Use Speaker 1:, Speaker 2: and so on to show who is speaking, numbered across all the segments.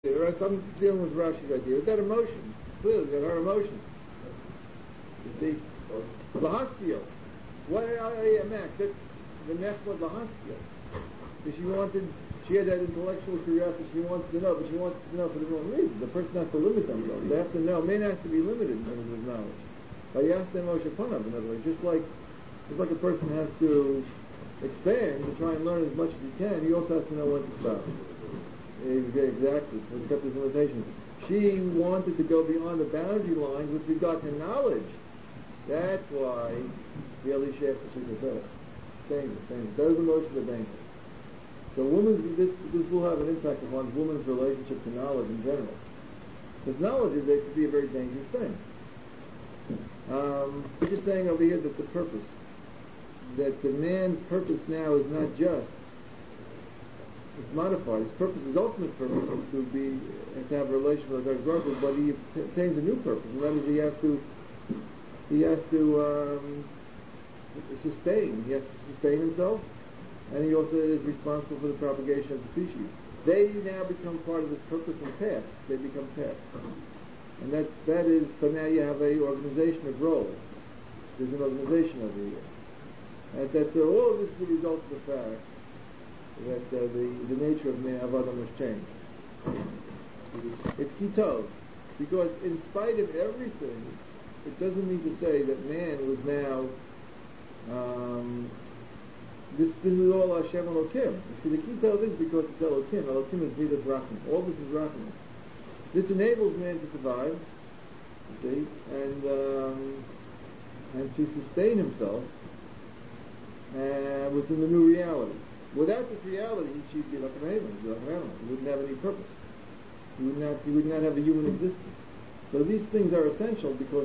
Speaker 1: Right? So I'm dealing with Rashi's idea. With that emotion, clearly, that her emotion. You see, Lahastio. What Max? That's the Nechla Lahastio. She had that intellectual curiosity. She wanted to know, but she wanted to know for the wrong reason. The person has to limit themselves. They have to know. Man has to be limited in terms of knowledge. But you have to Moshe Panav, in other words, just like a person has to expand to try and learn as much as he can, he also has to know when to stop. Exactly. So it's got these limitations. She wanted to go beyond the boundary lines with regard to knowledge. That's why the Eli Sheikh is dangerous. Those emotions are dangerous. So this will have an impact upon women's relationship to knowledge in general. Because knowledge could be a very dangerous thing. We're just saying over here that the purpose, that the man's purpose now is not just, it's modified. His purpose, his ultimate purpose is to have a relation with God's purpose, but he attains a new purpose, and that is he has to sustain. He has to sustain himself, and he also is responsible for the propagation of the species. They now become part of his purpose and task. They become tasks. And that is, so now you have a organization of roles. There's an organization over here. And that all of this is a result of the fact that the nature of man, of Adam, has changed. It's kitov. Because in spite of everything, it doesn't mean to say that man was now, this is all Hashem Elokim. You see, the kitov is because it's Elokim. Elokim is Midas Rachman. All this is Rachman. This enables man to survive, you see, and to sustain himself within the new reality. Without this reality, he'd be like an animal. He wouldn't have any purpose. He would not have a human existence. So these things are essential because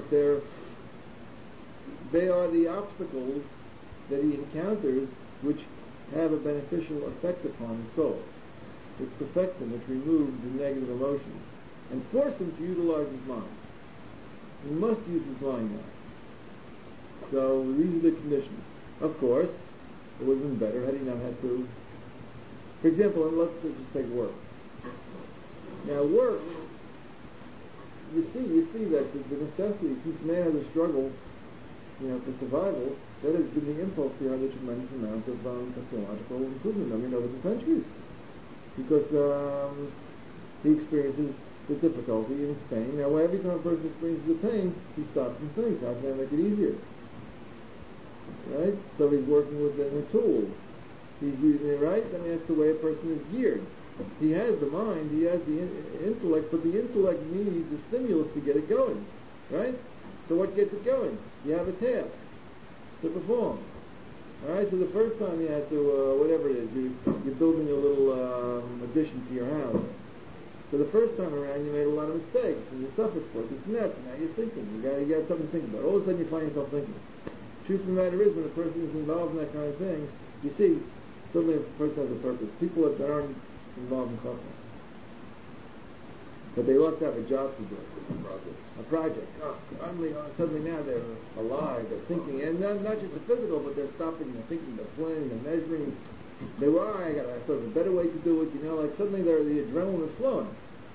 Speaker 1: they are the obstacles that he encounters which have a beneficial effect upon the soul, which perfect him, which remove the negative emotions, and force him to utilize his mind. He must use his mind now. So these are the conditions. Of course, it would have been better had he not had to. For example, let's just take work. Now, work, you see that the necessity, since man has a struggle, for survival, that has been the impulse behind a tremendous amount of technological improvement. Over the centuries, because he experiences the difficulty in his pain. Now, every time a person experiences the pain, he stops and thinks, how can I make it easier? Right? So he's working with a tool. He's using it, right? That's the way a person is geared. He has the mind, he has the intellect, but the intellect needs the stimulus to get it going. Right? So what gets it going? You have a task to perform. Alright, so the first time you have to, whatever it is, you're building a little addition to your house. So the first time around you made a lot of mistakes, and you suffered for it, it's nuts, and now you're thinking, you got something to think about. All of a sudden you find yourself thinking. Truth of the matter is, when a person is involved in that kind of thing, you see, suddenly a person has a purpose. People that aren't involved in suffering. But they love to have a job to do. A project. Suddenly now they're alive, they're thinking, and not just the physical, but they're stopping, they're thinking, they're planning, they're measuring. I got a better way to do it, like suddenly the adrenaline is flowing.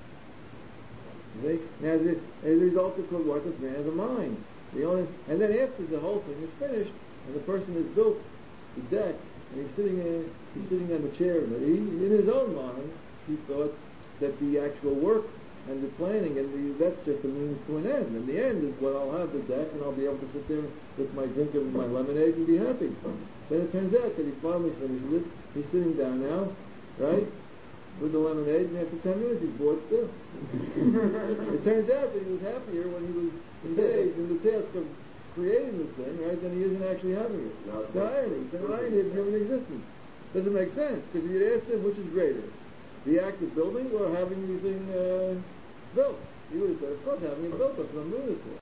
Speaker 1: Now, as a result of what this man has a mind. And then after the whole thing is finished, and the person has built the deck, and he's sitting on the chair, and in his own mind, he thought that the actual work and the planning that's just a means to an end. And the end is I'll have the deck, and I'll be able to sit there with my drink of my lemonade and be happy. Then it turns out that he finally finishes it. He's sitting down now, right, with the lemonade, and after 10 minutes he's bored still. It turns out that he was happier when he was engaged in the task of creating this thing, right, than he isn't actually having it. The irony of human existence. Doesn't make sense, because if you'd asked him which is greater, the act of building or having the thing built, he would have said, of course, having it built, that's what I'm doing it for.